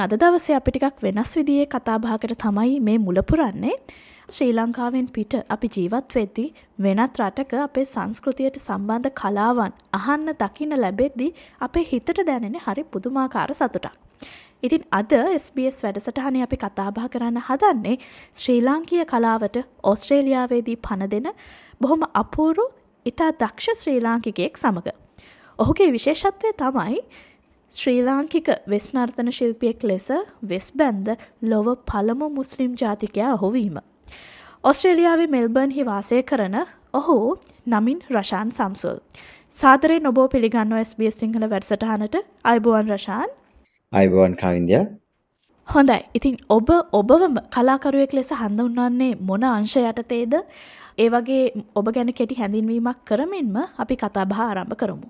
අද දවසේ අපි ටිකක් වෙනස් විදිහේ කතා බහකට තමයි මේ මුල පුරන්නේ. ශ්‍රී ලංකාවෙන් පිට අපි ජීවත් වෙද්දී වෙනත් රටක අපේ සංස්කෘතියට සම්බන්ධ කලාවන් අහන්න දකින්න ලැබෙද්දී අපේ හිතට දැනෙන හරි පුදුමාකාර සතුටක්. ඉතින් අද SBS වැඩසටහනේ අපි කතා බහ කරන්න හදන්නේ ශ්‍රී ලාංකීය කලාවට ඕස්ට්‍රේලියාවේදී පණ දෙන බොහොම අපූර්ව ඉතා දක්ෂ ශ්‍රී ලාංකිකයෙක් සමග. ඔහුගේ විශේෂත්වය තමයි ශ්‍රී ලාංකික වෙස් නර්තන ශිල්පියෙක් ලෙස වෙස් බැන්ද ලොව පළමු මුස්ලිම් ජාතිකයා ඔහු වීම. ඔස්ට්‍රේලියාවේ මෙල්බර්න්හි වාසය කරන ඔහු නමින් රෂාන් සම්සුල්. සාදරයෙන් ඔබ පිළිගන්නවා SBS සිංහල වැඩසටහනට. අයබෝවන් රෂාන්. අයබෝවන් කවින්දියා. හොඳයි. ඉතින් ඔබව කලාකරුවෙක් ලෙස හඳුන්වන්නේ මොන අංශ යටතේද? ඒ වගේ ඔබ ගැන කෙටි හැඳින්වීමක් කරමින්ම අපි කතා බහ ආරම්භ කරමු.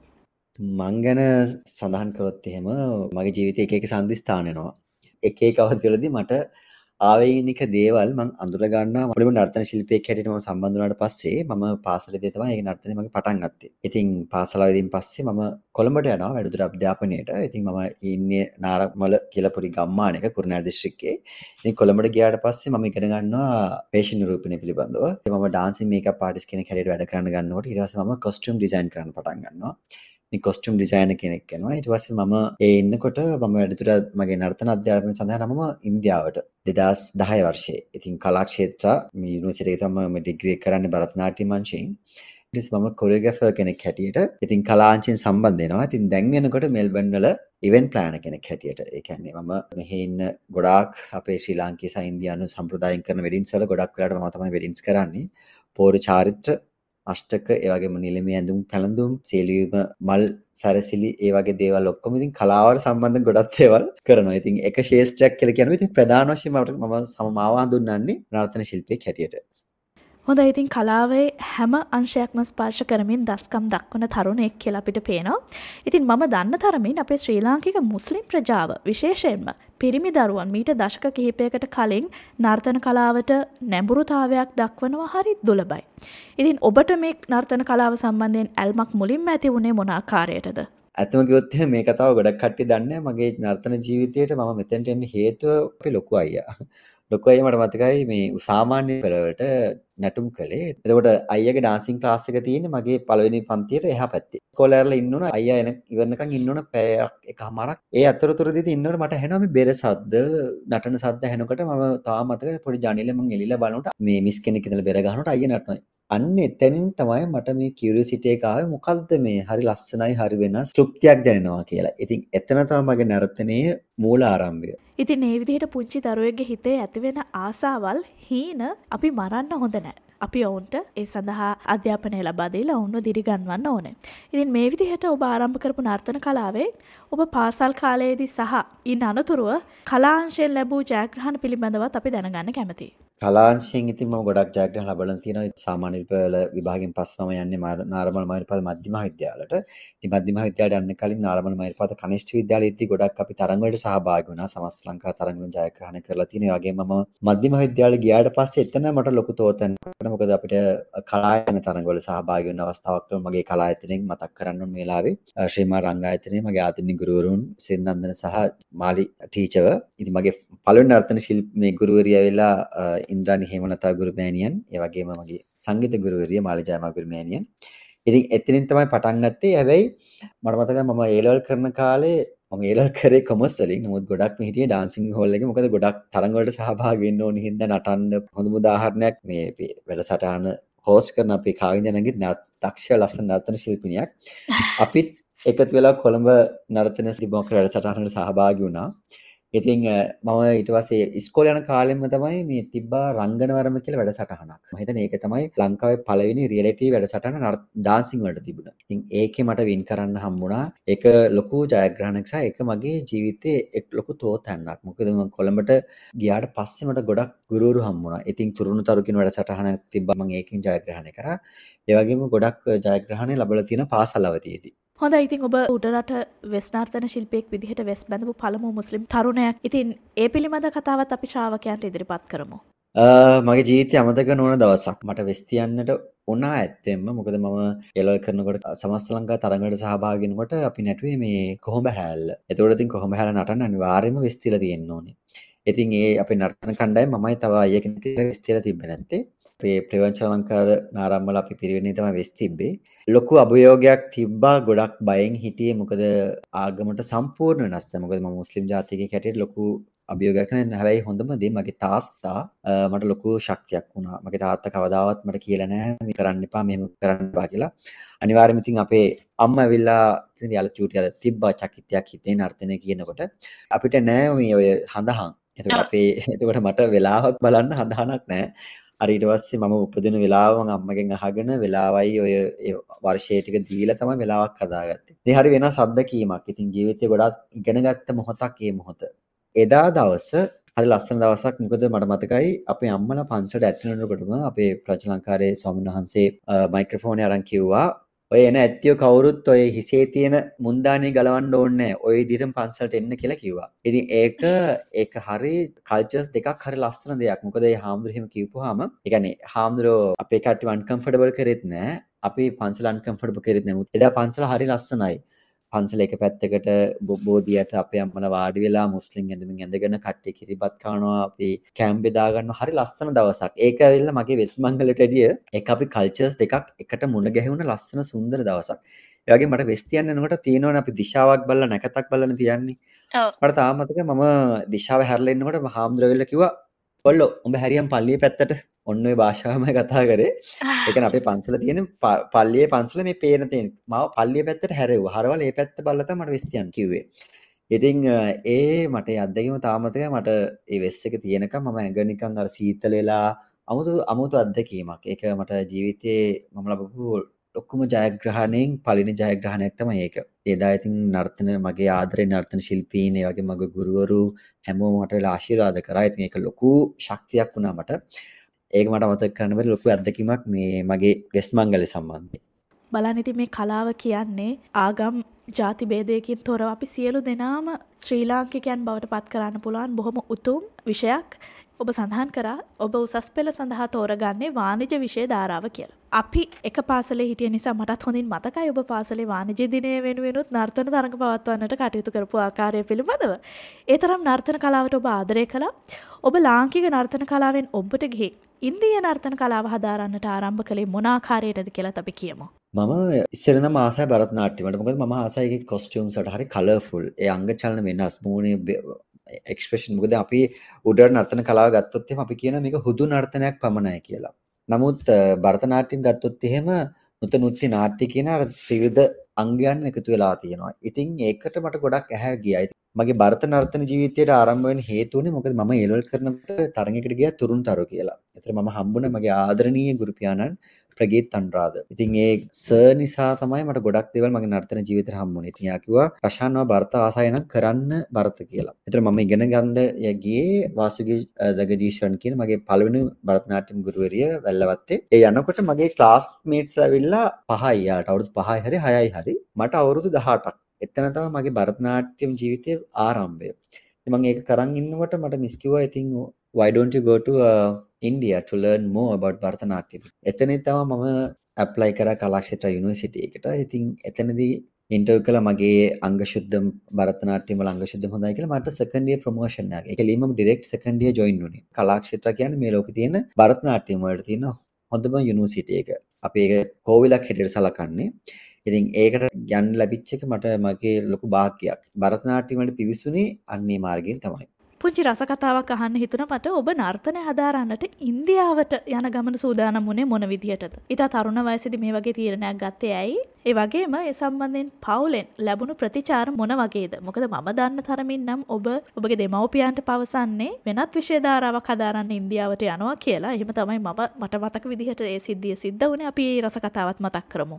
මං ගැන සඳහන් කරොත් එහෙම මගේ ජීවිතයේ එක සන්ධිස්ථාන එනවා. එක අවධිවලදී මට ආවේනික දේවල් මං අඳුර ගන්නවා. මුලින්ම නර්තන ශිල්පියෙක් හැටියට මම සම්බන්ධ වුණාට පස්සේ මම පාසලේදී තමයි ඒක නර්තනේ මගේ පටන් ගත්තේ. ඉතින් පාසල අවදීන් පස්සේ මම කොළඹට යනවා වැඩිදුර අධ්‍යාපනයට. ඉතින් මම ඉන්නේ නාරමල කියලා පොඩි ගම්මානයක කුරුණෑගල දිස්ත්‍රික්කයේ. ඉතින් කොළඹට ගියාට පස්සේ මම ඉගෙන ගන්නවා ෆැෂන් නිරූපණය පිළිබඳව. ඉතින් මම ඩාන්සින් මේකප් ආටිස්ට් කෙනෙක් හැටියට වැඩ කරන්න ගන්නකොට ඊට පස්සේ මම කොස්ටියුම් ඩිසයින් කරන්න පටන් ගන්නවා. කොස්ටියුම් ඩිසයිනර් කෙනෙක් වෙනවා. ඊට පස්සේ මම එන්නකොට මම වැඩිදුර මගේ නර්තන අධ්‍යාපනය සඳහා මම ඉන්දියාවට 2010 වර්ෂයේ. ඉතින් කලා ක්ෂේත්‍ර මේ යුනිවර්සිටි එකේ තමයි මම ඩිග්‍රී කරන්නේ භරතනාට්‍යම් අංශයෙන්. ඊට පස්සේ මම කොරියෝග්‍රාෆර් කෙනෙක් හැටියට ඉතින් කලාංශයෙන් සම්බන්ධ වෙනවා. ඉතින් දැන් වෙනකොට මෙල්බර්න් වල ඉවෙන්ට් ප්ලෑනර් කෙනෙක් හැටියට. ඒ කියන්නේ මම මෙහි ඉන්න ගොඩාක් අපේ ශ්‍රී ලාංකීය සහ ඉන්දියානු සම්ප්‍රදායින් කරන වෙඩින්ස් වල ගොඩක් වෙලාවට මම තමයි වෙඩින්ස් කරන්නේ. පෝරු චාරිත්‍ර අෂ්ටක ඒ වගේම නිලමේ ඇඳුම් පැළඳුම් සේලියුම මල් සැරසිලි ඒ වගේ දේවල් ඔක්කොම ඉතින් කලාවට සම්බන්ධ ගොඩක් දේවල් කරනවා. ඉතින් එක ශේෂ්ත්‍රයක් කියලා කියනවා. ඉතින් ප්‍රධාන වශයෙන් මම මාව හඳුන්වන්නේ නර්තන ශිල්පියෙක් හැටියට. හොඳයි. ඉතින් කලාවේ හැම අංශයක්ම ස්පර්ශ කරමින් දස්කම් දක්වන තරුණයෙක් කියලා අපිට පේනවා. ඉතින් මම දන්න තරමින් අපේ ශ්‍රී ලාංකික මුස්ලිම් ප්‍රජාව විශේෂයෙන්ම පිරිමි දරුවන් මීට දශක කිහිපයකට කලින් නර්තන කලාවට නැඹුරුතාවයක් දක්වනවා හරි දුලබයි. ඉතින් ඔබට මේ නර්තන කලාව සම්බන්ධයෙන් ඇල්මක් මුලින්ම ඇති වුණේ මොන ආකාරයටද? ඇත්තම කිව්වොත් මේ කතාව ගොඩක් කට්ටිය දන්නේ මගේ නර්තන ජීවිතයට මම මෙතෙන්ට එන්න හේතුව අපේ ලොකු අයියා. ලොකු අයියා මට මතකයි මේ සාමාන්‍ය පෙළවලට නැටුම් කළේ. එතකොට අයියාගේ ඩාන්සින් ක්ලාස් එක තියෙන්නේ මගේ පළවෙනි පන්තියට එහා පැත්තේ. ඉස්කෝලේ ඇරලා ඉන්නෝන අයියා ඉවරනකන් ඉන්නෝන පැයක් එකමාරක්. ඒ අතරතුරදී ඉන්නෝන මට ඇහෙනවා මේ බෙර සද්ද, නටන සද්ද ඇහෙනකොට මම තාම මතකයි පොඩි ජනේලෙ මං එලිලා බලනකොට මේ මිස් කෙනෙක් ඉඳලා බෙර ගහනකොට අයියා නටනවා. අන්න එතනින් තමයි මට මේ කියුරියසිටි එක ආවේ මොකද්ද මේ හරි ලස්සනයි හරි වෙනස් තෘප්තියක් දැනෙනවා කියලා. ඉතින් එතන තමයි මගේ නර්තනයේ මූල ආරම්භය. ඉතින් මේ විදිහට පුංචි දරුවෙක්ගේ හිතේ ඇතිවෙන ආසාවල් හීන අපි මරන්න හොඳ නැහැ. අපි ඔවුන්ට ඒ සඳහා අධ්‍යාපනය ලබා දීලා ඔවුන්ව දිරිගන්වන්න ඕනේ. ඉතින් මේ විදිහට ඔබ ආරම්භ කරපු නර්තන කලාවේ ඔබ පාසල් කාලයේදී සහ ඉන් අනතුරුව කලාංශයෙන් ලැබූ ජයග්‍රහණ පිළිබඳවත් අපි දැනගන්න කැමතියි. කලාංශයෙන් ඉතින් මම ගොඩක් ජයග්‍රහණ ලබලා තියෙනවා. සාමාන්‍ය විපල විභාගයෙන් පස්සේ මම යන්නේ නාරමල් මහිරපාද මධ්‍යම විද්‍යාලයට. ඉතින් මධ්‍යම විද්‍යාලයට යන්න කලින් නාරමල් මහිරපාද කනිෂ්ඨ විද්‍යාලයේදී ගොඩක් අපි තරඟ වලට සහභාගී වුණා. සමස්ත ලංකා තරඟ වල ජයග්‍රහණ කරලා තියෙනවා. ඒ වගේම මම මධ්‍යම විද්‍යාලයට ගියාට පස්සේ එතන මට ලොකු තෝතැන්න. මොකද අපිට කලායතන තරඟ වල සහභාගී වෙන අවස්ථාවක් තමයි මගේ කලායතනෙන් මතක් කරන්න ඕන මේ වෙලාවේ. ශ්‍රීමා රංගායතනයේ මගේ ආදරණීය ගුරුවරුන් සිරිනන්දන සහ මාලි ටීචර්ව. ඉතින් මගේ පළවෙනි නර්තන ශිල්පී ගුරුවරිය ඇවිල්ලා ඉන්ද්‍රානි හේමලතා ගුරුමෑණියන්, ඒ වගේම මගේ සංගීත ගුරුවරිය මාලි ජයමා ගුරුමෑණියන්. ඉතින් එතනින් තමයි පටන් ගත්තේ. හැබැයි මට මතකයි මම A level කරන කාලේ මම A level කරේ කොමර්ස් වලින්. නමුත් ගොඩක් මේ හිටියේ ඩාන්සින් හෝල් එකේ. මොකද ගොඩක් තරඟ වලට සහභාගී වෙන්න ඕන හින්දා නටන්න. හොඳම උදාහරණයක් මේ වැඩසටහන හෝස්ට් කරන අපේ කාවින්දනගේ දක්ෂ ලස්සන නර්තන ශිල්පිනියක්. අපිත් එකතු වෙලා කොළඹ නර්තන සිබෝක වැඩසටහනකට සහභාගී වුණා. ඉතින් මම ඊට පස්සේ ඉස්කෝලේ යන කාලෙම තමයි මේ තිබ්බා රංගනවරම කියලා වැඩසටහනක්. මම හිතන්නේ ඒක තමයි ලංකාවේ පළවෙනි රියැලිටි වැඩසටහන ඩාන්සින් වලට තිබුණා. ඉතින් ඒකේ මට වින් කරන්න හම්බුණා. ඒක ලොකු ජයග්‍රහණයක් සහ ඒක මගේ ජීවිතේ එක් ලොකු තෝතැන්නක්. මොකද මම කොළඹට ගියාට පස්සේ මට ගොඩක් ගුරුවරු හම්බුණා. ඉතින් තුරුණු තරු කියන වැඩසටහනක් තිබ්බා. මම ඒකෙන් ජයග්‍රහණය කරා. ඒ වගේම ගොඩක් ජයග්‍රහණ ලැබලා තියෙන පාසල් අවධියේදී. හොඳයි. ඉතින් ඔබ උඩරට වෙස් නර්තන ශිල්පියෙක් විදිහට වෙස් බැඳපු පළමු මුස්ලිම් තරුණයෙක්. ඉතින් ඒ පිළිබඳ කතාවත් අපි ශ්‍රාවකයන්ට ඉදිරිපත් කරමු. මගේ ජීවිතේ අමතක නොවන දවසක් මට වෙස් තියන්නට වුණා ඇත්තෙන්ම. මොකද මම එළවලු කරනකොට සමස්ත ලංකා තරඟවලට සහභාගී වෙනකොට අපි නැටුවේ මේ කොහොඹ හැල්ල. එතකොට ඉතින් කොහොඹ හැල්ල නටන්න අනිවාර්යයෙන්ම වෙස් තියලා තියෙන්න ඕනේ. ඉතින් ඒ අපේ නර්තන කණ්ඩායම මමයි තව අයියා කෙනෙක් වෙස් තියලා තිබ්බේ නැත්තේ. අපේ ප්‍රේමචන්ද්‍ර අලංකාර නාරම්මල අපි පිරිවෙන්නේ තමයි වෙස් තිබ්බේ. ලොකු අභියෝගයක් තිබ්බා. ගොඩක් බයෙන් හිටියේ. මොකද ආගමට සම්පූර්ණ වෙනස්. මොකද මම මුස්ලිම් ජාතිකයෙක් හැටියට ලොකු අභියෝගයක් නැහැ. හැබැයි හොඳම දේ මගේ තාත්තා මට ලොකු ශක්තියක් වුණා. මගේ තාත්තා කවදාවත් මට කියලා නැහැ මේ කරන්න එපා මෙහෙම කරන්න එපා කියලා. අනිවාර්යයෙන්ම ඉතින් අපේ අම්මා ඇවිල්ලා ඉතින් යාළ චූටි යාළ තිබ්බා චකිතයක් හිතේ නර්තනය කියනකොට අපිට නෑ මේ ඔය හඳහන්. එතකොට අපේ එතකොට මට වෙලාවක් බලන්න හඳහනක් නෑ. හරි ඊට පස්සේ මම උපදින වෙලාව මම අම්මගෙන් අහගෙන වෙලාවයි ඔය වර්ෂයේ ටික දීලා තමයි වෙලාවක් හදාගත්තේ. ඉතින් හරි වෙනස් අත්දැකීමක්. ඉතින් ජීවිතේ ගොඩාක් ඉගෙනගත්ත මොහොතක් මේ මොහොත. එදා දවස හරි ලස්සන දවසක්. මොකද මට මතකයි අපේ අම්මලා පන්සලට ඇතුළු වෙනකොටම අපේ ප්‍රජලංකාරයේ ස්වාමීන් වහන්සේ මයික්‍රොෆෝනේ අරන් කිව්වා ඔය එන ඇත්තියෝ කවුරුත් ඔය හිසේ තියෙන මුන්දානේ ගලවන්න ඕනේ නැහැ. ඔය විදිහටම පන්සලට එන්න කියලා කිව්වා. ඉතින් ඒක හරි කල්චර්ස් දෙකක් හරි ලස්සන දෙයක්. මොකද ඒ හාමුදුරුවෝ එහෙම කිව්වහම ඒ කියන්නේ හාමුදුරුවෝ අපේ කට්ටිය අන්කම්ෆර්ටබල් කරෙත් නැහැ. අපි පන්සල අන්කම්ෆර්ටබල් කරෙත් නැහැ. එදා පන්සල හරි ලස්සනයි. පන්සල එක පැත්තකට බෝධියට අපේ අම්මලා වාඩි වෙලා මුස්ලිම් ඇඳුමින් ඇඳගෙන කට්ටිය කිරිබත් කනවා අපි කැම්ප් බෙදා ගන්නවා හරි ලස්සන දවසක්. ඒක ඇවිල්ලා මගේ වෙස් මංගලට එළිය ඒක අපි කල්චර්ස් දෙකක් එකට මුණ ගැහුණ ලස්සන සුන්දර දවසක්. ඒ වගේම මට වෙස් තියන්න යනකොට තියෙනවනේ අපි දිශාවක් බලලා නැකතක් බලලා තියන්නේ. මට තාම මතකයි මම දිශාව හැරලා ඉන්නකොට හාමුදුරුවෝ කිව්වා "ඔල්ලෝ උඹ හැරියම් පල්ලියේ පැත්තට" ඔන්න ඔය භාෂාවමයි කතා කරේ. ඒ කියන්නේ අපේ පන්සල තියෙන පල්ලියේ පන්සල මේ පේන තියෙන. මාව පල්ලිය පැත්තට හැරෙව්වා. හරවල ඒ පැත්ත බලලා තමයි මට වෙස් තියන්න කිව්වේ. ඉතින් මට ඒ අත්දැකීම තාම මතකයි. මට ඒ වෙස් එක තියෙනකම් මම ඇඟ නිකන් අර සීතල වෙලා අමුතු අත්දැකීමක්. ඒක මට ජීවිතේ මම ලබපු ලොකුම ජයග්‍රහණයෙන් පළවෙනි ජයග්‍රහණයක් තමයි ඒක. එදා ඉතින් නර්තන මගේ ආදරේ නර්තන ශිල්පීන් ඒ වගේ මගේ ගුරුවරු හැමෝම මට වෙලා ආශිර්වාද කරා. ඉතින් ඒක ලොකු ශක්තියක් වුණා මට. ඒක මට අමතක කරන්න බැරි ලොකු අත්දැකීමක් මේ මගේ වෙස් මංගලේ සම්බන්ධයෙන්. බලන්න ඉතින් මේ කලාව කියන්නේ ආගම් ಜಾති ભેදයකින් තොරව අපි සියලු දෙනාම ශ්‍රී ලාංකිකයන් බවට පත් කරන්න පුළුවන් බොහොම උතුම් විෂයක්. ඔබ සඳහන් කරා ඔබ උසස් පෙළ සඳහා තෝරගන්නේ වාණිජ්‍ය විෂය ධාරාව කියලා. අපි එක පාසලේ හිටිය නිසා මටත් හොඳින් මතකයි ඔබ පාසලේ වාණිජ්‍ය දිනය වෙනුවෙනුත් නර්තන තරඟ පවත්වන්නට කටයුතු කරපු ආකාරය පිළිබඳව. ඒ තරම් නර්තන කලාවට ඔබ ආදරය කළා. ඔබ ලාංකික නර්තන කලාවෙන් ඔබට ගිහින් ඉන්දිය නර්තන කලාව හදාරන්නට ආරම්භ කළේ මොන ආකාරයටද කියලා අපි කියමු. මම ඉස්සෙල්ලම ආසයි භරත නාට්‍යමට. මොකද මම ආසයි ඒකේ කොස්ටියුම්ස් වලට හරි කලර්ෆුල්. ඒ අංග චලන වෙනස් මූණේ එක්ස්ප්‍රෙෂන්. මොකද අපි උඩර නර්තන කලාව ගත්තොත් එහෙම අපි කියනවා මේක හුදු නර්තනයක් පමණයි කියලා. නමුත් භරත නාට්‍යම් ගත්තොත් එහෙම නෘත්‍ය නාට්‍ය කියන අර ත්‍රිවිධ අංගයන් එකතු වෙලා තියෙනවා. ඉතින් ඒකට මට ගොඩක් ඇහැ ගියා. මගේ භරත නර්තන ජීවිතයට ආරම්භ වෙන්න හේතු වුණේ මොකද මම ඒලවල් කරනකොට තරඟයකට ගියා තුරුන්තරු කියලා. ඒතර මම හම්බුණා මගේ ආදරණීය ගුරු පියාණන් ප්‍රගීත් අනුරාධ. ඉතින් ඒ සර් නිසා තමයි මට ගොඩක් දේවල් මගේ නර්තන ජීවිතේට හම්බුනේ. ඉතින් යා කිව්වා රෂාන්ව භරත ආසයි නම් කරන්න භරත කියලා. ඒතර මම ඉගෙන ගන්න ගියේ වාසුගේ දගදීශන් කියන මගේ පළවෙනි භරත නාට්‍යම් ගුරුවරිය වැල්ලවත්තේ. ඒ යනකොට මගේ ක්ලාස්මේට්ස් ඇවිල්ලා 5යි යාට අවුරුදු 5යි හරි 6යි හරි මට අවුරුදු 18ක්. එතන තමයි මගේ භරත නාට්‍යම් ජීවිතයේ ආරම්භය. ඉතින් මම ඒක කරන් ඉන්නකොට මට මිස් කිව්වා ඉතින් why don't you go to India to learn more about Bharatanatyam. එතනින් තමයි මම ඇප්ලයි කරා කලාක්ෂේත්‍ර යුනිවර්සිටි එකට. ඉතින් එතනදී ඉන්ටර්විව් කළා මගේ අංග ශුද්ධ භරතනාට්‍යම් වල අංග ශුද්ධ හොඳයි කියලා මට සෙකන්ඩ් ඉයර් ප්‍රොමෝෂන් එකක්. ඒක ලියමම ඩිරෙක්ට් සෙකන්ඩ් ඉයර් ජොයින් වුණේ. කලාක්ෂේත්‍ර කියන්නේ මේ ලෝකේ තියෙන භරතනාට්‍යම් වලට තියෙන හොඳම යුනිවර්සිටි එක. අපි ඒක කෝවිලක් හැටියට සලකන්නේ. ඉතින් ඒකට යන්න ලැබිච්ච එක මට මගේ ලොකු භාග්‍යයක්. භරතනාට්‍යම් වලට පිවිසුනේ අන්නේ මාර්ගයෙන් තමයි. පුංචි රස කතාවක් අහන්න හිතුණා මට ඔබ නර්තනය හදාරන්නට ඉන්දියාවට යන ගමන සූදානම් වුණේ මොන විදියටද? ඊට තරුණ වයසේදී මේ වගේ තීරණයක් ගත්තේ ඇයි? ඒ වගේම ඒ සම්බන්ධයෙන් පවුලෙන් ලැබුණු ප්‍රතිචාර මොන වගේද? මොකද මම දන්න තරමින් නම් ඔබගේ දෙමව්පියන්ට පවසන්නේ වෙනත් විෂය ධාරාවක් හදාරන්න ඉන්දියාවට යනවා කියලා. එහෙම තමයි මට මතක විදිහට ඒ සිද්ධිය සිද්ධ වුණේ. අපි මේ රස කතාවත් මතක් කරමු.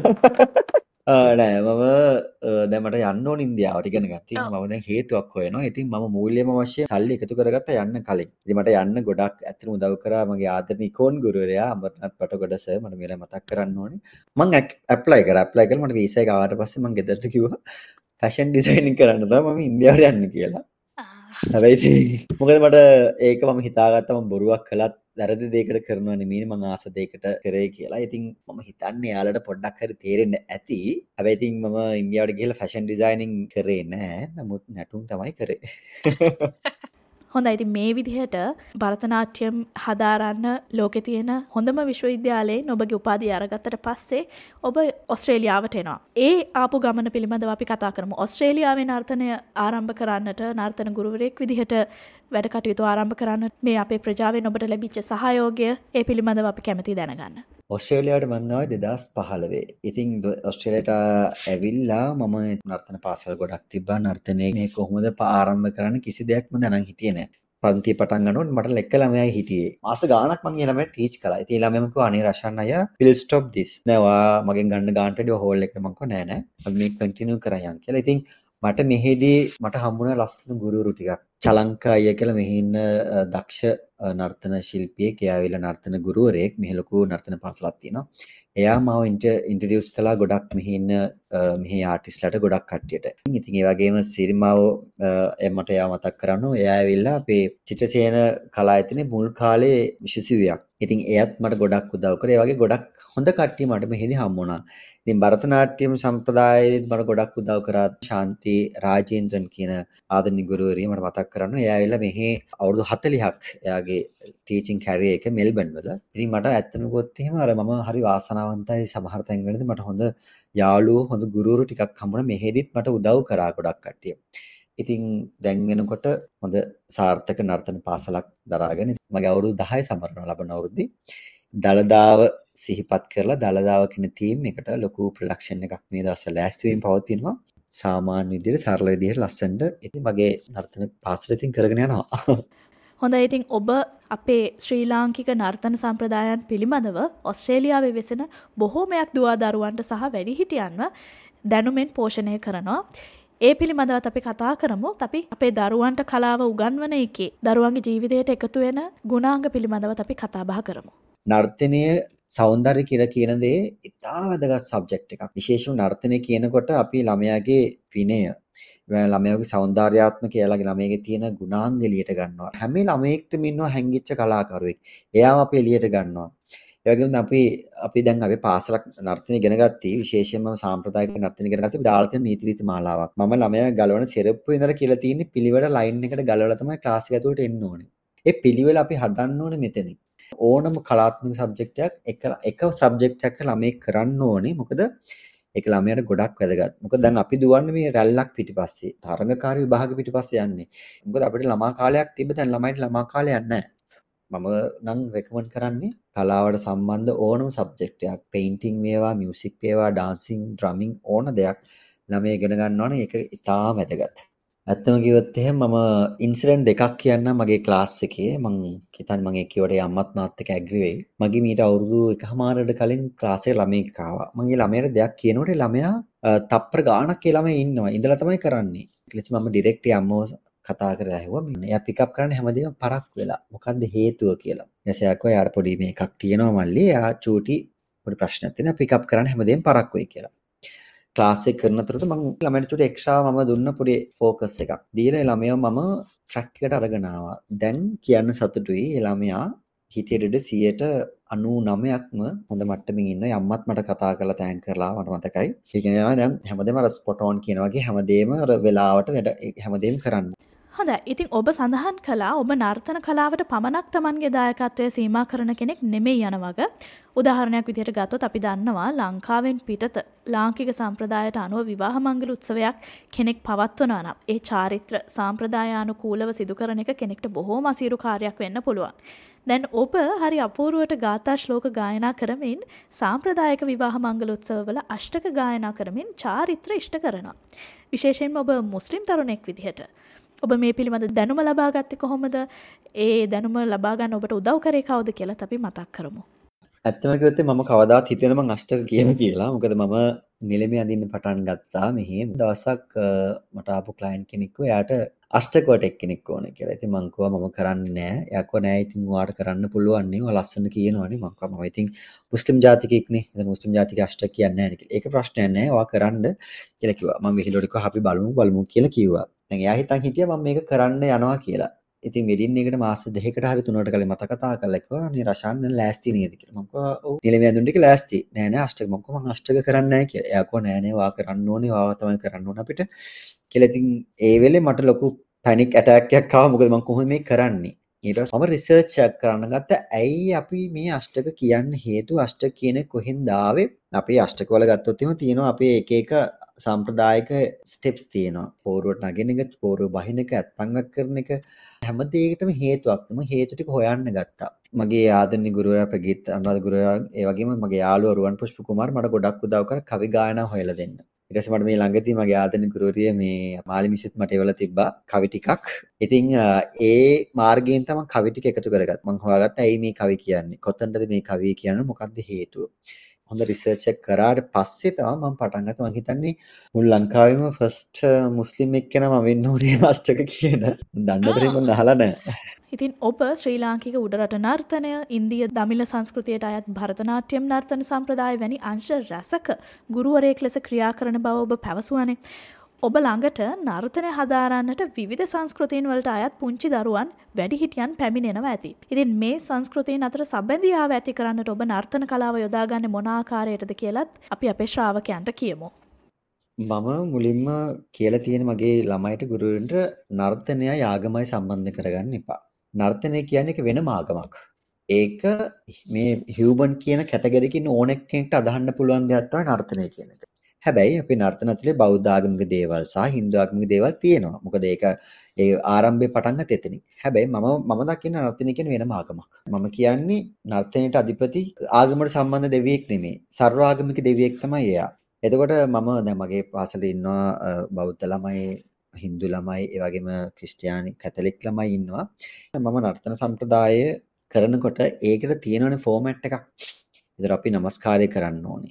නෑ මම දැන් මට යන්න ඕන ඉන්දියාවට ඉගෙන ගන්න. ඉතින් මම දැන් හේතුවක් හොයනවා. ඉතින් මම මූල්‍යම වශයෙන් සල්ලි එකතු කරගත්තා යන්න කලින්. ඉතින් මට යන්න ගොඩක් ඇත්තටම උදව් කරා මගේ ආදරණීය ඉකෝන් ගුරුවරයා අමරනාත් පටගොඩ සර්. මට මේලා මතක් කරන්න ඕනේ. මම ඇප්ලයි කරා මට වීසා එක ආවට පස්සේ මම ගෙදරට කිව්වා ෆැෂන් ඩිසයිනින් කරන්න තමයි මම ඉන්දියාවට යන්නේ කියලා. හැබැයි මොකද මට ඒක මම හිතාගත්තා මම බොරුවක් කළත් වැරදි දෙයකට කරනවා නෙමෙයි මම ආස දෙයකට කරේ කියලා. ඉතින් මම හිතන්නේ යාළුවට පොඩ්ඩක් හරි තේරෙන්න ඇති. හැබැයි ඉතින් මම ඉන්දියාවට ගිහලා ෆැෂන් ඩිසයිනින් කරේ නෑ. නමුත් නැටුම් තමයි කරේ. හොඳයි ඉතින් මේ විදිහට භරතනාට්‍යම් හදාරන්න ලෝකේ තියෙන හොඳම විශ්වවිද්‍යාලයෙන් ඔබගේ උපාධිය අරගත්තට පස්සේ ඔබ ඔස්ට්‍රේලියාවට එනවා. ඒ ආපු ගමන පිළිබඳව අපි කතා කරමු. ඔස්ට්‍රේලියාවේ නර්තනය ආරම්භ කරන්නට නර්තන ගුරුවරයෙක් විදිහට වැඩ කටයුතු ආරම්භ කරන්න මේ අපේ ප්‍රජාවෙන් ඔබට ලැබිච්ච සහයෝගය ඒ පිළිබඳව අපි කැමතියි දැනගන්න. ඔස්ට්‍රේලියාවට මම ආවේ 2015. ඉතින් ඔස්ට්‍රේලියාවට ඇවිල්ලා මම නර්තන පාසල් ගොඩක් තිබ්බා. නර්තනයේ මේ කොහොමද ආරම්භ කරන්න කිසි දෙයක්ම දැනන් හිටියේ නෑ. පන්ති පටන් ගන්නකොට මට ලෙක්ක ළමයි හිටියේ. මාස ගාණක් මම ඒ ළමයට ටීච් කළා. ඉතින් ඒ ළමයාම කිව්වා අනේ රෂන් අයියා will stop this. නෑ ඔයා මගෙන් ගන්න ගානට වඩා හෝල් එකට මම කිව්වා නෑ අපි මේක කන්ටිනියු කරයන් කියලා. ඉතින් මට මෙහෙදී මට හම්බුණා ලස්සන ගුරුවරු ටිකක්. චලංක අයියා කියලා මෙහි ඉන්න දක්ෂ නර්තන ශිල්පියෙක්. එයා ඇවිල්ලා නර්තන ගුරුවරයෙක්. මෙහි ලොකු නර්තන පාසලක් තියෙනවා. එයා මාව ඉන්ට්‍රොඩියුස් කළා ගොඩක් මෙහි ඉන්න මෙහි ආටිස්ට්ලාට ගොඩක් කට්ටියට. ඉතින් ඒ වගේම සිරිමාව මට එයා මතක් කරනවා. එයා ඇවිල්ලා අපේ චිත්‍රසේන කලායතනයේ මුල් කාලේ විශේෂිවියක්. ඉතින් එයත් මට ගොඩක් උදව් කරා. ඒ වගේ ගොඩක් හොඳ කට්ටිය මට මෙහෙදි හම්බුණා. ඉතින් භරතනාට්‍යම් සම්ප්‍රදායයේදී මට ගොඩක් උදව් කරා ශාන්ති රාජේන්ද්‍රන් කියන ආදරණීය ගුරුවරිය මට මතක් කරනවා. එයා ඇවිල්ලා මෙහි අවුරුදු 40ක් එයාගේ ටීචින් කැරියර් එක මෙල්බන් වල. ඉතින් මට ඇත්තම ගොත් එහෙම අර මම හරි වාසනාවන්තයි සමහර තැන්වලදී මට හොඳ යාළුවෝ හොඳ ගුරුවරු ටිකක් හම්බුණා. මෙහෙදිත් මට උදව් කරා ගොඩක් කට්ටිය. ඉතින් දැන් වෙනකොට හොඳ සාර්ථක නර්තන පාසලක් දරාගෙන මගේ අවුරුදු 10 සමරනවා ලබන අවුරුද්දේ. දළදාව සිහිපත් කරලා දළදාව කියන තීම් එකට ලොකු ප්‍රොඩක්ෂන් එකක් මේ දවස්වල ලෑස්ති වෙමින් පවතිනවා. සාමාන්‍ය විදිහට සරල විදිහට ලස්සනට ඉතින් මගේ නර්තන පාසල ඉතින් කරගෙන යනවා. හොඳයි ඉතින් ඔබ අපේ ශ්‍රී ලාංකික නර්තන සම්ප්‍රදායන් පිළිබඳව ඔස්ට්‍රේලියාවේ වෙසෙන බොහෝමයක් දුවා දරුවන්ට සහ වැඩිහිටියන්ව දැනුමෙන් පෝෂණය කරනවා. ඒ පිළිබඳවත් අපි කතා කරමු. අපි අපේ දරුවන්ට කලාව උගන්වන එකේ දරුවන්ගේ ජීවිතයට එකතු වෙන ගුණාංග පිළිබඳවත් අපි කතා බහ කරමු. නර්තනය සෞන්දර්ය කියලා කියන දේ ඉතා වැදගත් සබ්ජෙක්ට් එකක්. විශේෂයෙන්ම නර්තනය කියනකොට අපි ළමයාගේ විනය, ළමයාගේ සෞන්දර්යාත්මක එයාලගේ ළමයාගේ තියෙන ගුණාංග එළියට ගන්නවා. හැම ළමයෙක්ටම ඉන්නවා හැංගිච්ච කලාකරුවෙක්. එයාම අපි එළියට ගන්නවා. ඒ වගේම අපි දැන් අපේ පාසලක් නර්තනය ඉගෙන ගත්තී විශේෂයෙන්ම සාම්ප්‍රදායික නර්තනය ඉගෙන ගත්තී අපි දාලා තියෙන නීති රීති මාලාවක්. මම ළමයා ගලවන සෙරප්පු ඉඳලා කියලා තියෙන්නේ පිළිවෙල ලයින් එකට ගලවලා තමයි ක්ලාස් එක ඇතුළට එන්න ඕනේ. ඒ පිළිවෙල අපි හදන්න ඕනේ මෙතනින්. ඕනම කලාත්මක සබ්ජෙක්ට් එකක් එක සබ්ජෙක්ට් එකක ළමයි කරන්න ඕනේ. මොකද ඒක ළමයාට ගොඩක් වැදගත්. මොකද දැන් අපි දුවන්නේ මේ රැල්ලක් පිටිපස්සේ. තරඟකාරී විභාග පිටිපස්සේ යන්නේ. මොකද අපිට ළමා කාලයක් තිබ්බ දැන් ළමයිට ළමා කාලයක් නැහැ. මම නම් රෙකමන්ඩ් කරන්නේ කලාවට සම්බන්ධ ඕනම සබ්ජෙක්ට් එකක් පේන්ටිං වේවා මියුසික් වේවා ඩාන්සින් ඩ්‍රමින් ඕන දෙයක් ළමයි ඉගෙන ගන්නවා නම් ඒක ඉතාම වැදගත්. ඇත්තම කිව්වොත් එහෙම මම ඉන්සිඩන්ට් දෙකක් කියන්නම් මගේ ක්ලාස් එකේ. මං හිතන්නේ මම ඒ කියවට අම්මත් මාත් එක්ක ඇග්‍රි වෙයි. මගේ මීට අවුරුදු එකමාරකට කලින් ක්ලාස් එකට ළමෙක් ආවා. මම ඒ ළමයාට දෙයක් කියනකොට ළමයා තප්පර ගාණක් ඒ ළමයා ඉන්නවා. ඉඳලා තමයි කරන්නේ. ඊට පස්සේ මම ඩිරෙක්ට් අම්මව කතා කරලා ඇහුවා මෙන්න එයා පිකප් කරන්නේ හැමදේම පරක් වෙලා. මොකද්ද හේතුව කියලා. ඊට පස්සේ ආකෝ යාර පොඩි මේකක් තියෙනවා මල්ලි. එයා චූටි පොඩි ප්‍රශ්නයක් තියෙනවා. පිකප් කරන්නේ හැමදේම පරක් වෙයි කියලා. ක්ලාස් එක කරන අතරතුර මම ළමයට චූටි එක්ස්ට්‍රා මම දුන්න පොඩි ෆෝකස් එකක්. දීලා ඒ ළමයා මම ට්‍රැක් එකට අරගෙන ආවා. දැන් කියන්න සතුටුයි. ඒ ළමයා හිටියට 99%ක්ම හොඳ මට්ටමින් ඉන්නවා. අම්මත් මට කතා කරලා තෑන්ක් කරලා මට මතකයි. ඒ කියන්නේ දැන් හැමදේම අර ස්පොට් ඔන් කියන වගේ හැමදේම අර වෙලාවට වැඩ හැමදේම කරන්න. හොඳයි. ඉතින් ඔබ සඳහන් කළා ඔබ නර්තන කලාවට පමණක් Tamanගේ දායකත්වය සීමා කරන කෙනෙක් නෙමෙයි යන වගේ. උදාහරණයක් විදිහට ගත්තොත් අපි දන්නවා ලංකාවෙන් පිටත ලාංකික සම්ප්‍රදායට අනුව විවාහ මංගල උත්සවයක් කෙනෙක් පවත්වනවා නම් ඒ චාරිත්‍ර සාම්ප්‍රදායානුකූලව සිදු කරන එක කෙනෙක්ට බොහෝම අසීරු කාර්යයක් වෙන්න පුළුවන්. දැන් ඔබ හරි අපූර්වට ගාථා ශ්ලෝක ගායනා කරමින් සාම්ප්‍රදායික විවාහ මංගල උත්සවවල අෂ්ටක ගායනා කරමින් චාරිත්‍ර ඉෂ්ට කරනවා. විශේෂයෙන්ම ඔබ මුස්ලිම් තරුණෙක් විදිහට ඔබ මේ පිළිබඳ දැනුම ලබා ගත්තේ කොහොමද? ඒ දැනුම ලබා ගන්න ඔබට උදව් කරේ කවුද කියලා අපි මතක් කරමු. ඇත්තම කිව්වොත් මම කවදාත් හිතෙන්නේ මම අෂ්ටක කියන කියලා. මොකද මම නිලමේ අඳින්න පටන් ගත්තා මෙහෙම. දවසක් මට ආපු ක්ලයන්ට් කෙනෙක් කිව්වා එයාට අෂ්ටකෝට එක්කෙනෙක් ඕන කියලා. ඉතින් මං කිව්වා මම කරන්නේ නෑ. එයා කිව්වා නෑ ඉතින් ඔයාට කරන්න පුළුවන් නේ. ඔයා ලස්සන කියනවනේ. මං කිව්වා මම ඉතින් මුස්ලිම් ජාතිකයෙක්නේ. ඉතින් මුස්ලිම් ජාතික අෂ්ටක කියන්නේ නෑනේ කියලා. ඒක ප්‍රශ්නයක් නෑ. ඔයා කරන්න කියලා කිව්වා. මම විහිළුවට කිව්වා අපි බලමු කියලා කිව්වා. දැන් එයා හිතන් හිටියා මම මේක කරන්න යනවා කියලා. ඉතින් වෙඩින් එකට මාස 2කට හරි 3කට කලින් මට කතා කරලා කිව්වා නේ රෂාන් දැන් ලෑස්ති නේද කියලා. මම කිව්වා ඔව්. නිලමේ ඇඳුම් ටික ලෑස්ති. නෑ නෑ අෂ්ටක මම කිව්වා මම අෂ්ටක කරන්නේ නෑ කියලා. එයා කිව්වා නෑ නෑ ඔයා කරන්න ඕනේ. ඔයාව තමයි කරන්න ඕනේ අපිට කියලා. ඉතින් ඒ වෙලේ මට ලොකු පැනික් ඇටැක් එකක් ආවා. මොකද මම කොහොමද මේක කරන්නේ? ඊට පස්සේ මම රිසර්ච් එකක් කරන්න ගත්තා. ඇයි අපි මේ අෂ්ටක කියන්න හේතුව අෂ්ටක කියන කොහෙන්ද ආවේ? අපි අෂ්ටක වල ගත්තොත් එහෙම තියෙනවා අපේ එක එක සම්ප්‍රදායික ස්ටෙප්ස් තියෙනවා. පෝරුවට නගින එක, පෝරුව බහින එක, අත්පංගක් කරන එක හැම දෙයකටම හේතුවක්. මම හේතු ටික හොයන්න ගත්තා. මගේ ආදරණීය ගුරුවරයා ප්‍රගීත් අනුරාධ ගුරුවරයා ඒ වගේම මගේ යාළුවා රුවන් පුෂ්ප කුමාර් මට ගොඩක් උදව් කරා කවි ගායනා හොයලා දෙන්න. ඊට පස්සේ මට මේ ළඟදී මගේ ආදරණීය ගුරුවරිය මේ මාලි මිස්සිත් මට එවලා තිබ්බා කවි ටිකක්. ඉතින් ඒ මාර්ගයෙන් තමයි කවි ටික එකතු කරගත්තේ. මම හොයාගත්තා ඇයි මේ කවි කියන්නේ? කොතනද මේ කවිය කියන්නේ? මොකක්ද හේතුව? හොඳ රිසර්ච් එක කරාට පස්සේ තමයි මම පටන් ගත්තා. මම හිතන්නේ මුළු ලංකාවේම ෆස්ට් මුස්ලිම් එක්කෙනා මම වෙන්න ඕනේ අෂ්ටක කියන. දන්නතරේ මම අහලා නැහැ. ඉතින් ඔබ ශ්‍රී ලාංකික උඩරට නර්තනය, ඉන්දිය දමිළ සංස්කෘතියට අයත් භරතනාට්‍යම් නර්තන සම්ප්‍රදාය වැනි අංශ රැසක ගුරුවරයෙක් ලෙස ක්‍රියා කරන බව ඔබ පැවසුවනේ. ඔබ ළඟට නර්තනය හදාරන්නට විවිධ සංස්කෘතීන් වලට අයත් පුංචි දරුවන් වැඩිහිටියන් පැමිණෙනවා ඇති. ඉතින් මේ සංස්කෘතීන් අතර සම්බන්ධියාව ඇති කරන්නට ඔබ නර්තන කලාව යොදාගන්නේ මොන ආකාරයටද කියලත් අපි අපේ ශ්‍රාවකයන්ට කියමු. මම මුලින්ම කියලා තියෙන මගේ ළමයිට ගුරුවරුන්ට නර්තනයයි ආගමයි සම්බන්ධ කරගන්න එපා. නර්තනය කියන්නේ ඒක වෙනම ආගමක්. ඒක මේ හියුමන් කියන කැටගරි එකකින් ඕන කෙනෙක්ට අදහන්න පුළුවන් දෙයක් තමයි නර්තනය කියන එක. හැබැයි අපේ නර්තන ඇතුලේ බෞද්ධ ආගමික දේවල් සහ හින්දු ආගමික දේවල් තියෙනවා. මොකද ඒක ඒ ආරම්භයේ පටන් ගත්තේ එතනින්. හැබැයි මම දකින නර්තනය කියන්නේ වෙනම ආගමක්. මම කියන්නේ නර්තනයට අධිපති ආගමට සම්බන්ධ දෙවියෙක් නෙමෙයි. සර්වාගමික දෙවියෙක් තමයි එයා. එතකොට මම දැන් මගේ පාසලේ ඉන්නවා බෞද්ධ ළමයි, හින්දු ළමයි, ඒ වගේම ක්‍රිස්තියානි කැතලික් ළමයි ඉන්නවා. මම නර්තන සම්ප්‍රදාය කරනකොට ඒකට තියෙනවනේ ෆෝමැට් එකක්. ඒතර අපි নমස්කාරය කරන්න ඕනේ.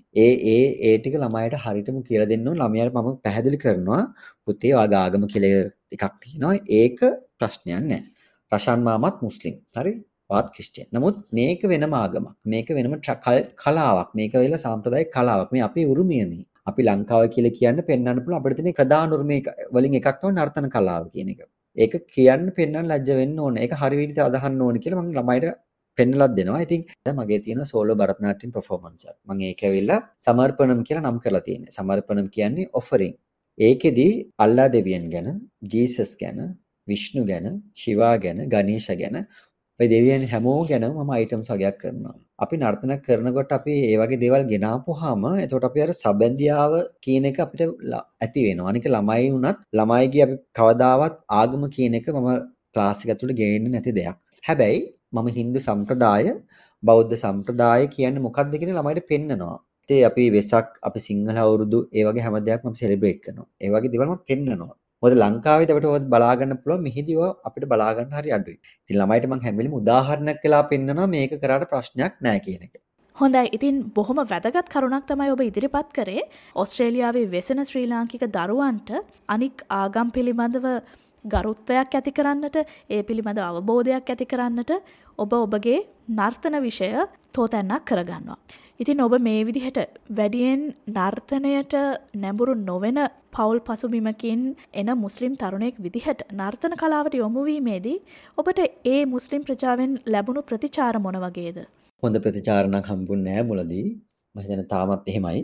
ඒ ටික ළමයට හරියටම කියලා දෙන්න ඕන. ළමයාට මම පැහැදිලි කරනවා පුතේ ඔයාගේ ආගම කියලා එකක් තියෙනවා. ඒක ප්‍රශ්නයක් නැහැ. රෂාන් මාමත් මුස්ලිම්. හරි? වාත් ක්‍රිස්තියානි. නමුත් මේක වෙනම ආගමක්. මේක වෙනම කලාවක්. මේක වෙල සාම්ප්‍රදායික කලාවක්. මේ අපේ උරුමය මේ. අපි ලංකාව කියලා කියන්න පෙන්වන්න පුළුවන් අපිට තියෙන ප්‍රධාන උරුමය වලින් එකක් තමයි නර්තන කලාව කියන එක. ඒක කියන්න පෙන්වන්න ලැජ්ජ වෙන්න ඕනේ. ඒක හරි විදිහට අදහන්න ඕනේ කියලා මම ළමයිට පෙන්වලත් දෙනවා. ඉතින් දැන් මගේ තියෙන සෝලෝ භරතනාට්‍යම් පර්ෆෝමන්ස් එක. මම ඒක ඇවිල්ලා සමර්පණම් කියලා නම් කරලා තියෙන්නේ. සමර්පණම් කියන්නේ ඔෆරින්. ඒකෙදි අල්ලා දෙවියන් ගැන, ජීසස් ගැන, විෂ්ණු ගැන, ශිවා ගැන, ගණේෂ ගැන ඔය දෙවියන් හැමෝම ගැන මම අයිටම්ස් වගේක් කරනවා. අපි නර්තනයක් කරනකොට අපි ඒ වගේ දේවල් ගෙනාපුවාම එතකොට අපි අර සබැඳියාව කියන එක අපිට ඇති වෙනවා. අනික ළමයි වුණත් ළමයිගේ අපි කවදාවත් ආගම කියන එක මම ක්ලාස් එක ඇතුළේ ගේන්නේ නැති දෙයක්. හැබැයි මම හින්දු සම්ප්‍රදාය, බෞද්ධ සම්ප්‍රදාය කියන්නේ මොකක්ද කියන ළමයිට පෙන්නනවා. ඉතින් අපි වෙසක්, අපි සිංහල අවුරුදු ඒ වගේ හැම දෙයක්ම අපි සෙලිබ්‍රේට් කරනවා. ඒ වගේ දේවල් මම පෙන්නනවා. මොකද ලංකාවේදී අපිට ඔය බලා ගන්න පුළුවන් මෙහිදී ඔය අපිට බලා ගන්න හරි අඩුයි. ඉතින් ළමයිට මම හැම වෙලෙම උදාහරණයක් වෙලා පෙන්නනවා මේක කරාට ප්‍රශ්නයක් නැහැ කියන එක. හොඳයි. ඉතින් බොහොම වැදගත් කරුණක් තමයි ඔබ ඉදිරිපත් කරේ. ඕස්ට්‍රේලියාවේ වෙසෙන ශ්‍රී ලාංකික දරුවන්ට අනික් ආගම් පිළිබඳව ගරුත්වයක් ඇති කරන්නට, ඒ පිළිබඳ අවබෝධයක් ඇති කරන්නට ඔබ ඔබගේ නර්තන විෂය තෝතැන්නක් කරගන්නවා. ඉතින් ඔබ මේ විදිහට වැඩියෙන් නර්තනයට නැඹුරු නොවන පවුල් පසුබිමකින් එන මුස්ලිම් තරුණයෙක් විදිහට නර්තන කලාවට යොමු වීමේදී ඔබට ඒ මුස්ලිම් ප්‍රජාවෙන් ලැබුණු ප්‍රතිචාර මොන වගේද? හොඳ ප්‍රතිචාර නම් හම්බුන්නේ නැහැ මුලදී. මම හිතන්නේ තාමත් එහෙමයි.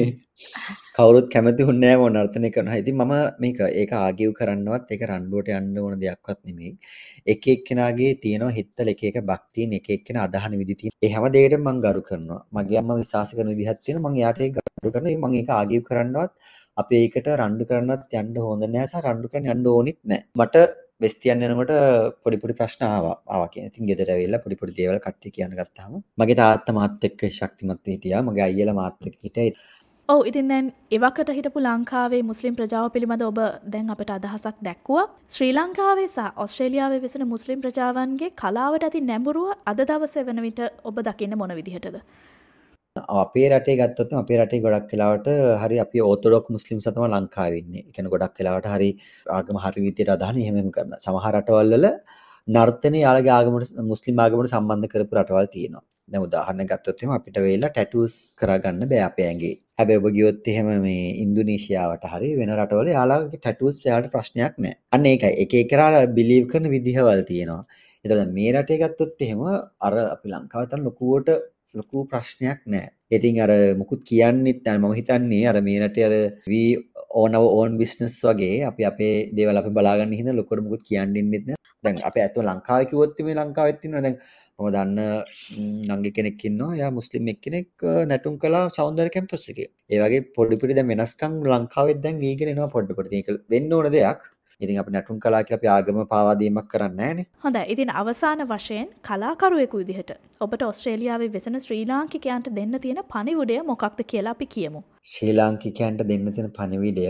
කවුරුත් කැමති වුණේ නැහැ මොන නර්තනය කරනවා. ඉතින් මම මේක ඒක ආගිව් කරන්නවත් ඒක රණ්ඩුවට යන්න ඕන දෙයක්වත් නෙමෙයි. එක එක්කෙනාගේ තියෙනවා හිතවල එක එක භක්තියින් එක එක්කෙනා අදහන විදි තියෙන. ඒ හැම දෙයකටම මම ගරු කරනවා. මගේ අම්මා විශ්වාස කරන විදිහක් තියෙනවා. මම එයාට ඒක ගරු කරනවා. මම ඒක ආගිව් කරන්නවත් අපේ ඒකට රණ්ඩු කරන්නවත් යන්න හොඳ නැහැ සහ රණ්ඩු කරන්න යන්න ඕනිත් නැහැ. මට වෙස්තියන් යනකොට පොඩි ප්‍රශ්න ආවා කියන. ඉතින් ගෙදර ඇවිල්ලා පොඩි දේවල් කට්ටිය කියන්න ගත්තාම මගේ තාත්තා මාත් එක්ක ශක්තිමත් හිටියා. මගේ අයියලා මාත් එක්ක හිටියා. ඔව් ඉතින් දැන් එවකට හිටපු ලංකාවේ මුස්ලිම් ප්‍රජාව පිළිබඳ ඔබ දැන් අපට අදහසක් දැක්වුවා. ශ්‍රී ලංකාවේ සහ ඕස්ට්‍රේලියාවේ වෙසෙන මුස්ලිම් ප්‍රජාවන්ගේ කලාවට ඇති නැඹුරුව අද දවසේ වෙන විට ඔබ දකින්න මොන විදිහටද? අපේ රටේ ගත්තොත් අපේ රටේ ගොඩක් වෙලාවට හරි අපි ඕර්තොඩොක්ස් මුස්ලිම්ස් තමයි ලංකාවේ ඉන්නේ. ඒ කියන්නේ ගොඩක් වෙලාවට හරි ආගම හරි විදියට අදහන එහෙම කරනවා. සමහර රටවල් වල නර්තනේ යාළගේ ආගමට මුස්ලිම් ආගමට සම්බන්ධ කරපු රටවල් තියෙනවා. දැන් උදාහරණයක් ගත්තොත් එහෙම අපිට වෙලා ටැටූස් කරගන්න බෑ අපේ ඇඟේ. හැබැයි ඔබ ගියොත් එහෙම මේ ඉන්දුනීසියාවට හරි වෙන රටවල යාළගේ ටැටූස් යාළට ප්‍රශ්නයක් නෑ. අන්න ඒකයි. එක එකලා බිලීව් කරන විදිහවල් තියෙනවා. එතකොට මේ රටේ ගත්තොත් එහෙම අර අපි ලංකාවේ තරම් ලොකු ප්‍රශ්නයක් නෑ. ඉතින් අර මුකුත් කියන්නෙත් නෑ. මම හිතන්නේ අර මේ රටේ අර we own our own business වගේ අපි අපේ දේවල් අපි බලාගන්න හින්දා ලොකුවට මුකුත් කියන්නෙත් නෑ. දැන් අපේ ඇත්තම ලංකාවේ කිව්වොත් මේ ලංකාවෙත් ඉන්නවා. දැන් මම දන්න නංගි කෙනෙක් ඉන්නවා. එයා මුස්ලිම් එක්කෙනෙක් නැටුම් කළා සෞන්දර්ය කැම්පස් එකේ. ඒ වගේ පොඩි දැන් වෙනස්කම් ලංකාවෙත් දැන් වීගෙන එනවා පොඩි. ඒක වෙන්න ඕන දෙයක්. ඉතින් අපි නැටුම් කලා කියලා අපි ආගම පාවා දීමක් කරන්නේ නැහනේ. හොඳයි. ඉතින් අවසාන වශයෙන් කලාකරුවෙකු විදිහට ඔබට ඕස්ට්‍රේලියාවේ වෙසෙන ශ්‍රී ලාංකිකයන්ට දෙන්න තියෙන පණිවුඩය මොකක්ද කියලා අපි කියමු. ශ්‍රී ලාංකිකයන්ට දෙන්න තියෙන පණිවිඩය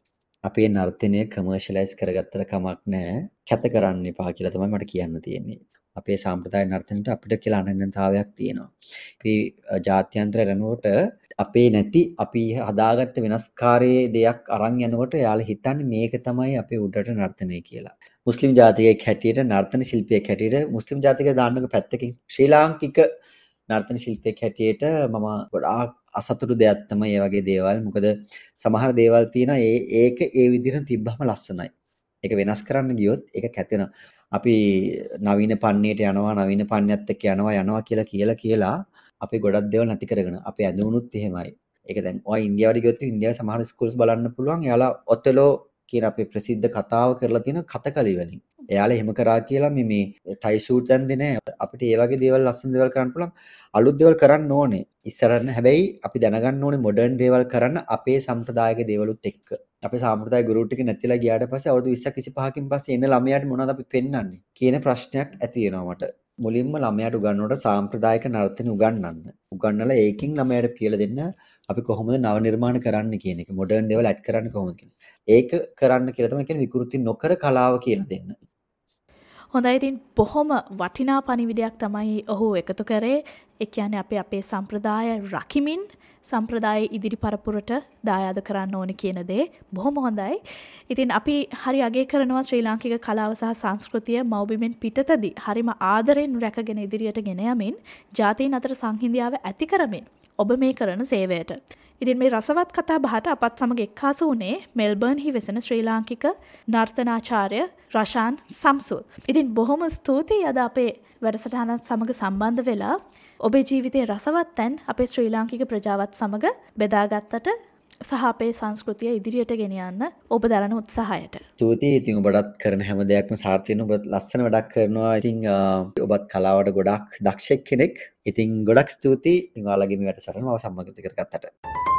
අපේ නර්තනය කමර්ෂියලයිස් කරගත්තට කමක් නැහැ. කැත කරන්න එපා කියලා තමයි මට කියන්න තියෙන්නේ. අපේ සාම්ප්‍රදාය නර්තනයට අපිට කියලා අනන්‍යතාවයක් තියෙනවා. අපි ජාත්‍යන්තර යනකොට අපේ නැති අපි හදාගත්ත වෙනස්කාරයේ දෙයක් අරන් යනකොට යාළුවා හිතන්නේ මේක තමයි අපේ උඩට නර්තනය කියලා. මුස්ලිම් ජාතිකයෙක් හැටියට නර්තන ශිල්පියෙක් හැටියට මුස්ලිම් ජාතිකය දාන්නක පැත්තකින් ශ්‍රී ලාංකික නර්තන ශිල්පියෙක් හැටියට මම ගොඩාක් අසතුටු දෙයක් තමයි මේ වගේ දේවල්. මොකද සමහර දේවල් තියෙනවා ඒක ඒ විදිහට තිබ්බම ලස්සනයි. ඒක වෙනස් කරන්න ගියොත් ඒක කැතෙනවා. අපි නවීන පන්නේට යනවා නවීන පන්නයත් එක්ක යනවා කියලා අපි ගොඩක් දේවල් නැති කරගෙන අපේ ඇඳුමුනුත් එහෙමයි. ඒක දැන් ඔය ඉන්දියාවට ගියොත් ඉන්දියාවේ සමහර ස්කූල්ස් බලන්න පුළුවන්. එයාලා ඔතෙලෝ කියන අපේ ප්‍රසිද්ධ කතාව කරලා තියෙන කතකලි වලින්. එයාලා එහෙම කරා කියලා මේ ටයි ෂූට් යන්නේ නැහැ. අපිට ඒ වගේ දේවල් ලස්සන දේවල් කරන්න පුළුවන්. අලුත් දේවල් කරන්න ඕනේ. ඉස්සරහට හැබැයි අපි දැනගන්න ඕනේ මොඩර්න් දේවල් කරන්න අපේ සම්ප්‍රදායික දේවලුත් එක්ක. අපේ සාම්ප්‍රදාය ගුරු ටික නැතිලා ගියාට පස්සේ අවුරුදු 20ක් 25කින් පස්සේ එන ළමයාට මොනවද අපි පෙන්වන්නේ කියන ප්‍රශ්නයක් ඇති වෙනවා මට. මුලින්ම ළමයාට උගන්වනකොට සාම්ප්‍රදායික නර්තන උගන්වන්න. උගන්වලා ඒකින් ළමයාට කියලා දෙන්න අපි කොහොමද නව නිර්මාණ කරන්න කියන එක. මොඩර්න් දේවල් ඇඩ් කරන්න කොහොමද කියන. ඒක කරන්න කියලා තමයි කියන්නේ විකෘති නොකර කලාව කියලා දෙන්න. හොඳයි. ඉතින් බොහොම වටිනා පණිවිඩයක් තමයි ඔහු එකතු කරේ. ඒ කියන්නේ අපි අපේ සම්ප්‍රදාය රකිමින් සම්ප්‍රදාය ඉදිරි පරපුරට දායාද කරන්න ඕන කියන දේ බොහොම හොඳයි. ඉතින් අපි හරි අගය කරනවා ශ්‍රී ලාංකික කලාව සහ සංස්කෘතිය මව්බිමෙන් පිටතදී හරිම ආදරෙන් රැකගෙන ඉදිරියට ගෙන යමින් ජාතීන් අතර සංහිඳියාව ඇති කරමින් ඔබ මේ කරන සේවයට. ඉතින් මේ රසවත් කතා බහට අපත් සමග එක්කාසු වුණේ මෙල්බර්න්හි වෙසෙන ශ්‍රී ලාංකික නර්තනාචාර්ය රෂාන් සම්සුල්. ඉතින් බොහොම ස්තුතියි අද අපේ වැඩසටහනත් සමග සම්බන්ධ වෙලා ඔබේ ජීවිතයේ රසවත් තැන් අපේ ශ්‍රී ලාංකික ප්‍රජාවත් සමග බෙදාගත්තට සහ අපේ සංස්කෘතිය ඉදිරියට ගෙන යන්න ඔබ දරන උත්සාහයට. ස්තුතියි. ඉතින් ඔබටත් කරන හැම දෙයක්ම සාර්ථක වෙන ඔබත් ලස්සන වැඩක් කරනවා. ඉතින් ඔබත් කලාවට ගොඩක් දක්ෂ කෙනෙක්. ඉතින් ගොඩක් ස්තුතියි. ඉතින් ඔයාලගේ මේ වැඩසටහන මාව සම්බන්ධ කරගත්තට.